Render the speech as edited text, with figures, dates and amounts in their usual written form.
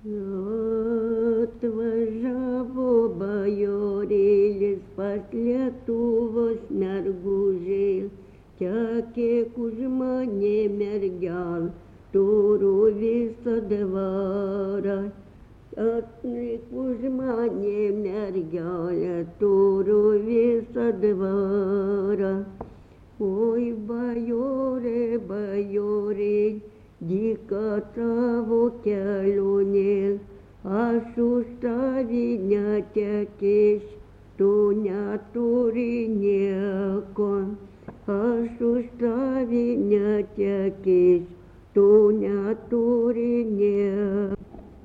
Atvažiavo bajorėlis pas Lietuvos mergužėl, tekėk už mane mergel, turiu visą dvarą. Tekėk už mane mergelę, turiu visą dvarą. Oi bajorė, bajorė, dyka tavo kelionė, aš už tavį netekėsiu, tu neturi nieko. Aš už tavį netekėsiu, tu neturi nieko.